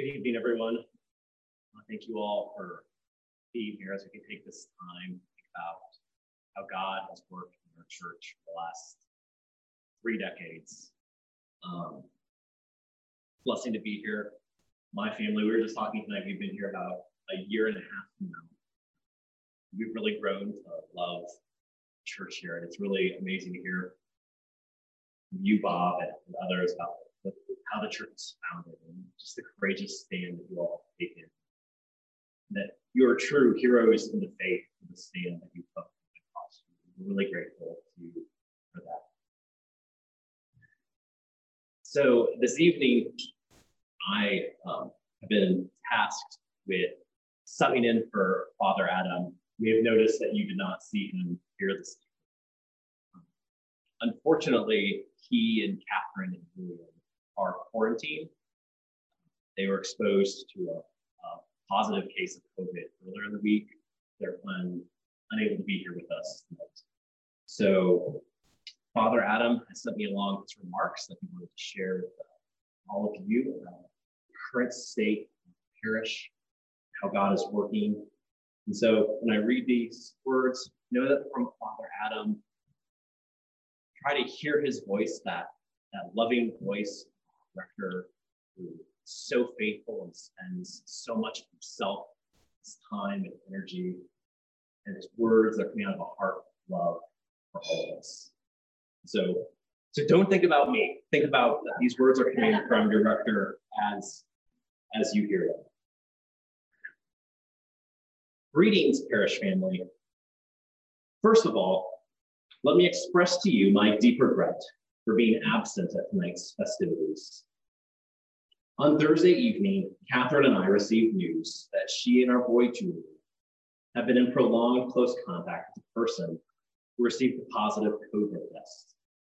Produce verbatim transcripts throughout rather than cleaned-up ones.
Good evening, everyone. Uh, thank you all for being here as we can take this time to think about how God has worked in our church for the last three decades. Um, blessing to be here. My family, we were just talking tonight, we've been here about a year and a half now. We've really grown to love church here, and it's really amazing to hear from you, Bob, and, and others about the, how the church was founded and just the courageous stand that you all have taken. That you are true heroes in the faith for the stand that you took. We're really grateful to you for that. So this evening, I um, have been tasked with subbing in for Father Adam. We have noticed that you did not see him here this evening. Unfortunately, he and Catherine and Julian are quarantined. They were exposed to a, a positive case of COVID earlier in the week. They're un, unable to be here with us tonight. So Father Adam has sent me along his remarks that he wanted to share with uh, all of you about the current state of the parish, how God is working. And so when I read these words, know that from Father Adam, try to hear his voice, that, that loving voice, rector who is so faithful and spends so much of himself, his time and energy, and his words are coming out of a heart of love for all of us. So, so don't think about me. Think about that these words are coming from your rector as, as you hear them. Greetings, parish family. First of all, let me express to you my deep regret for being absent at tonight's festivities. On Thursday evening, Catherine and I received news that she and our boy Julian have been in prolonged close contact with a person who received a positive COVID test.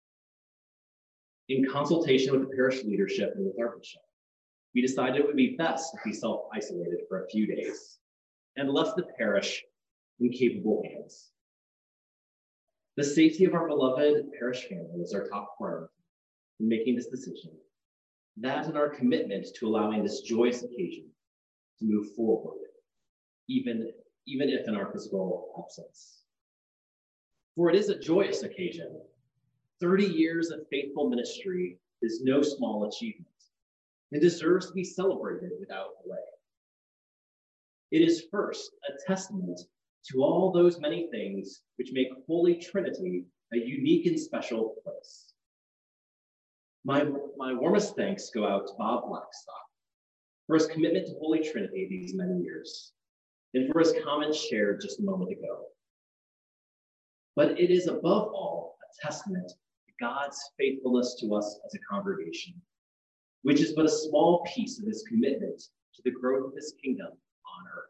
In consultation with the parish leadership and with our bishop, we decided it would be best if we self-isolated for a few days and left the parish in capable hands. The safety of our beloved parish family is our top priority in making this decision. That and our commitment to allowing this joyous occasion to move forward, even, even if in our physical absence. For it is a joyous occasion. thirty years of faithful ministry is no small achievement and deserves to be celebrated without delay. It is first a testament to all those many things which make Holy Trinity a unique and special place. My, my warmest thanks go out to Bob Blackstock for his commitment to Holy Trinity these many years, and for his comments shared just a moment ago. But it is above all a testament to God's faithfulness to us as a congregation, which is but a small piece of his commitment to the growth of his kingdom on earth.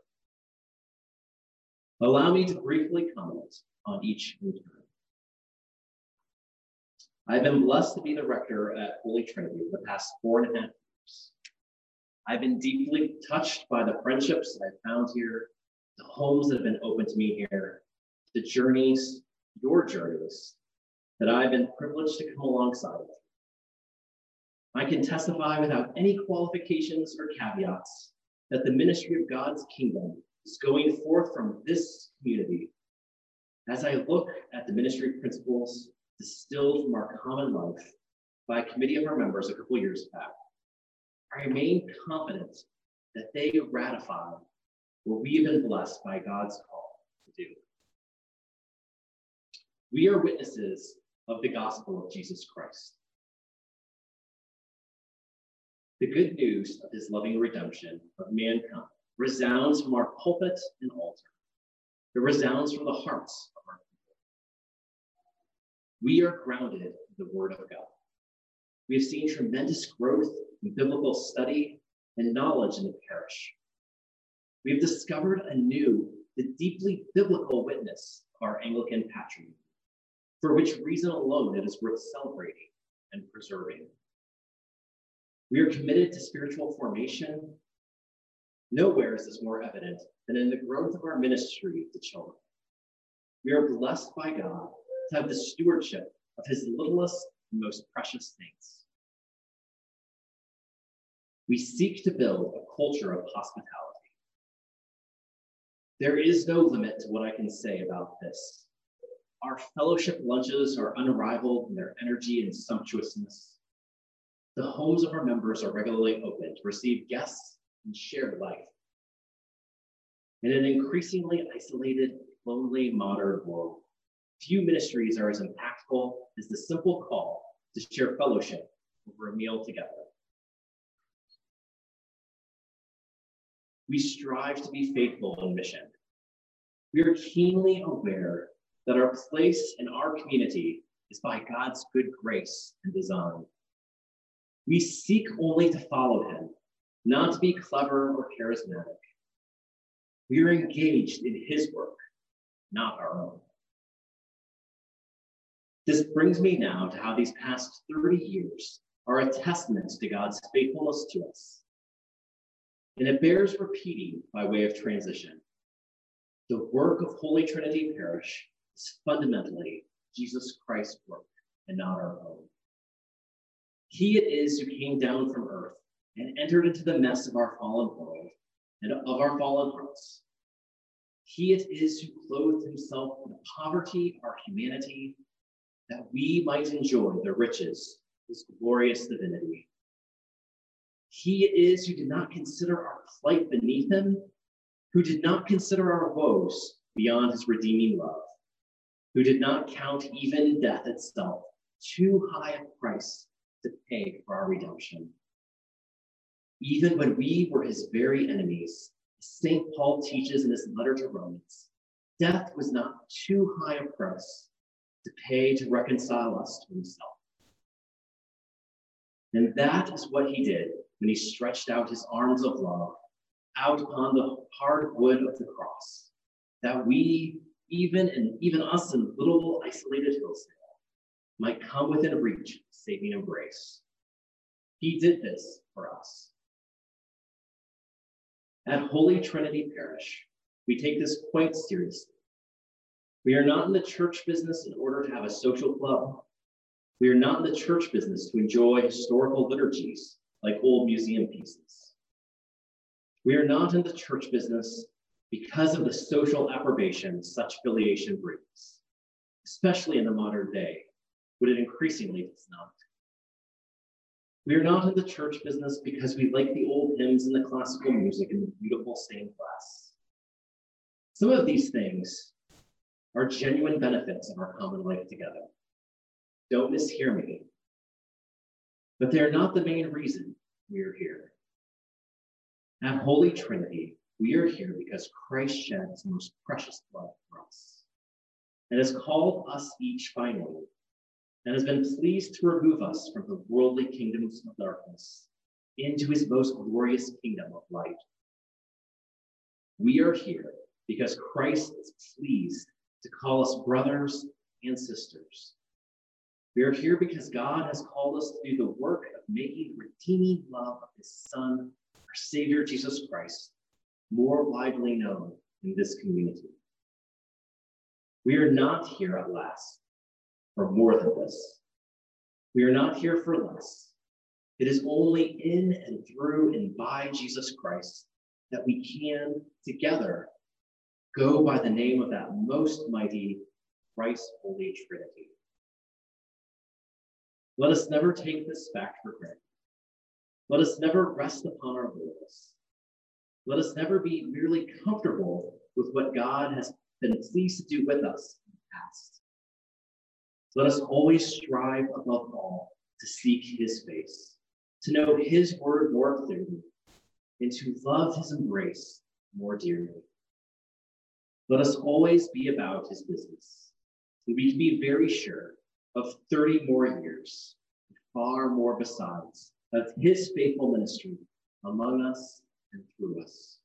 Allow me to briefly comment on each in turn. I've been blessed to be the rector at Holy Trinity for the past four and a half years. I've been deeply touched by the friendships that I've found here, the homes that have been open to me here, the journeys, your journeys, that I've been privileged to come alongside of. I can testify without any qualifications or caveats that the ministry of God's kingdom is going forth from this community. As I look at the ministry principles distilled from our common life by a committee of our members a couple years back, I remain confident that they ratify what we have been blessed by God's call to do. We are witnesses of the gospel of Jesus Christ. The good news of his loving redemption of mankind resounds from our pulpit and altar. It resounds from the hearts of our people. We are grounded in the word of God. We have seen tremendous growth in biblical study and knowledge in the parish. We have discovered anew the deeply biblical witness of our Anglican patrimony, for which reason alone it is worth celebrating and preserving. We are committed to spiritual formation. Nowhere is this more evident than in the growth of our ministry to children. We are blessed by God to have the stewardship of his littlest and most precious things. We seek to build a culture of hospitality. There is no limit to what I can say about this. Our fellowship lunches are unrivaled in their energy and sumptuousness. The homes of our members are regularly open to receive guests and share life. In an increasingly isolated, lonely, modern world, few ministries are as impactful as the simple call to share fellowship over a meal together. We strive to be faithful in mission. We are keenly aware that our place in our community is by God's good grace and design. We seek only to follow him, not to be clever or charismatic. We are engaged in his work, not our own. This brings me now to how these past thirty years are a testament to God's faithfulness to us. And it bears repeating by way of transition. The work of Holy Trinity Parish is fundamentally Jesus Christ's work and not our own. He it is who came down from earth and entered into the mess of our fallen world and of our fallen hearts. He it is who clothed himself in the poverty of our humanity, that we might enjoy the riches of his glorious divinity. He it is who did not consider our plight beneath him, who did not consider our woes beyond his redeeming love, who did not count even death itself too high a price to pay for our redemption. Even when we were his very enemies, Saint Paul teaches in his letter to Romans, death was not too high a price to pay to reconcile us to himself. And that is what he did when he stretched out his arms of love out upon the hard wood of the cross, that we, even and even us in little isolated Hillsdale, might come within reach of saving embrace. He did this for us. At Holy Trinity Parish, we take this quite seriously. We are not in the church business in order to have a social club. We are not in the church business to enjoy historical liturgies like old museum pieces. We are not in the church business because of the social approbation such filiation brings, especially in the modern day, when it increasingly does not. We are not in the church business because we like the old hymns and the classical music and the beautiful stained glass. Some of these things are genuine benefits of our common life together. Don't mishear me. But they're not the main reason we are here. At Holy Trinity, we are here because Christ shed his most precious blood for us and has called us each by name and has been pleased to remove us from the worldly kingdoms of darkness into his most glorious kingdom of light. We are here because Christ is pleased to call us brothers and sisters. We are here because God has called us to do the work of making the redeeming love of his Son, our Savior Jesus Christ, more widely known in this community. We are not here at last for more than this. We are not here for less. It is only in and through and by Jesus Christ that we can, together, go by the name of that most mighty, thrice holy Trinity. Let us never take this fact for granted. Let us never rest upon our laurels. Let us never be merely comfortable with what God has been pleased to do with us in the past. Let us always strive above all to seek his face, to know his word more clearly, and to love his embrace more dearly. Let us always be about his business, and we can be very sure of thirty more years, far more besides, of his faithful ministry among us and through us.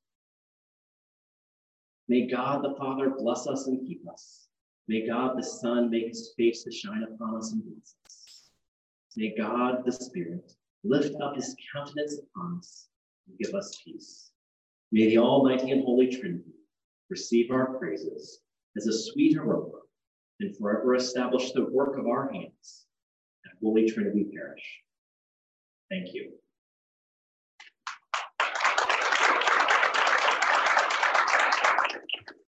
May God the Father bless us and keep us. May God the Son make his face to shine upon us and bless us. May God the Spirit lift up his countenance upon us and give us peace. May the Almighty and Holy Trinity receive our praises as a sweet aroma and forever establish the work of our hands at Holy Trinity Parish. Thank you.